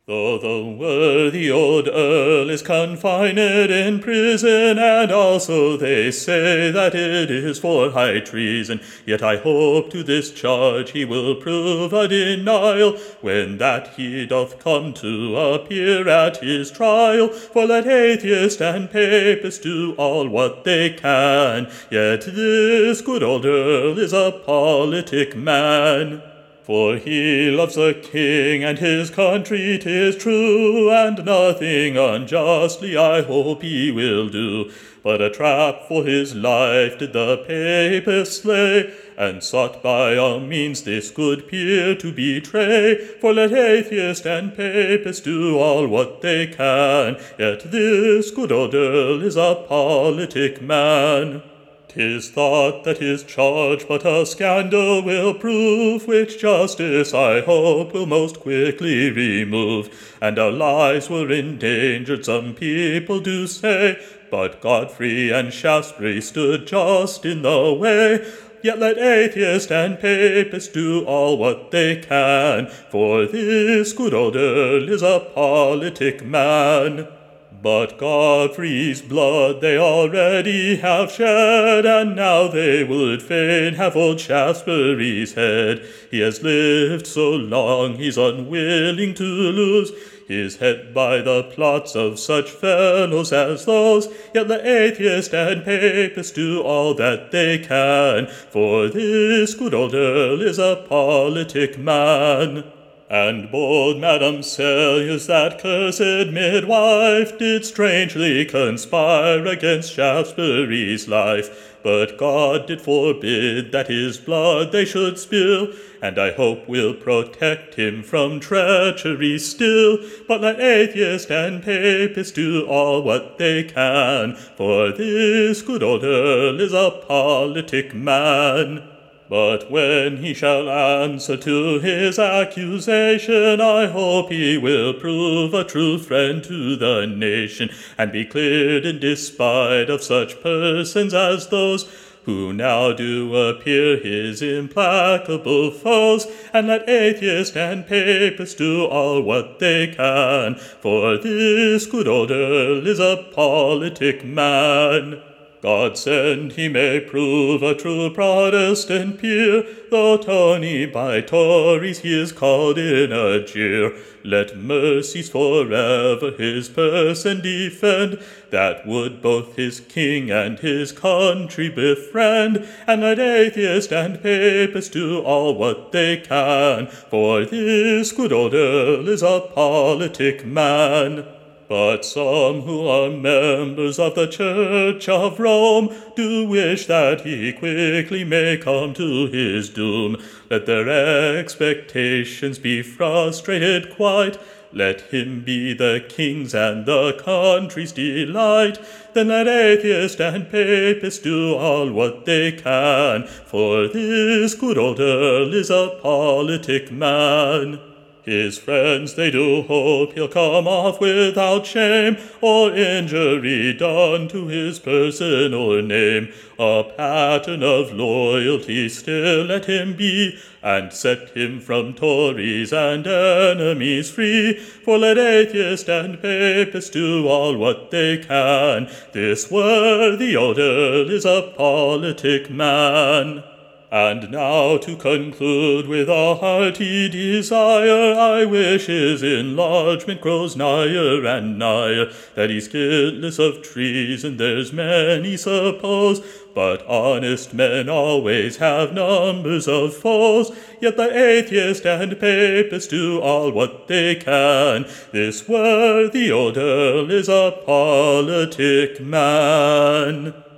Though the worthy old Earl is confined in prison, and also they say that it is for high treason, yet I hope to this charge he will prove a denial, when that he doth come to appear at his trial. For let atheist and papist do all what they can, yet this good old Earl is a politic man. For he loves the king and his country, 'tis true, and nothing unjustly I hope he will do. But a trap for his life did the papists lay, and sought by all means this good peer to betray. For let atheist and papist do all what they can, yet this good old Earl is a politic man. 'Tis thought that his charge but a scandal will prove, which justice I hope will most quickly remove. And our lives were endangered, some people do say, but Godfrey and Shaftesbury stood just in the way. Yet let atheist and papist do all what they can, for this good old Earl is a politic man. But Godfrey's blood they already have shed, and now they would fain have old Shaftesbury's head. He has lived so long he's unwilling to lose his head by the plots of such fellows as those. Yet the atheist and papist do all that they can, for this good old Earl is a politic man. And bold Madam Selliers, that cursed midwife, did strangely conspire against Shaftesbury's life. But God did forbid that his blood they should spill, and I hope will protect him from treachery still. But let atheist and papist do all what they can, for this good old Earl is a politic man. But when he shall answer to his accusation, I hope he will prove a true friend to the nation, and be cleared in despite of such persons as those who now do appear his implacable foes. And let atheist and papist do all what they can, for this good old Earl is a politic man. God send he may prove a true Protestant peer, though Tony by Tories he is called in a jeer. Let mercies forever his person defend, that would both his king and his country befriend. And let atheist and papist do all what they can, for this good old Earl is a politic man. But some who are members of the Church of Rome do wish that he quickly may come to his doom. Let their expectations be frustrated quite. Let him be the king's and the country's delight. Then let atheist and papist do all what they can, for this good old Earl is a politic man. His friends they do hope he'll come off without shame, or injury done to his person or name. A pattern of loyalty still let him be, and set him from Tories and enemies free. For let atheist and papist do all what they can, this worthy old Earl is a politic man. And now to conclude with a hearty desire, I wish his enlargement grows nigher and nigher, that he's guiltless of treason there's many suppose, but honest men always have numbers of foes. Yet the atheist and papist do all what they can, this worthy old Earl is a politic man.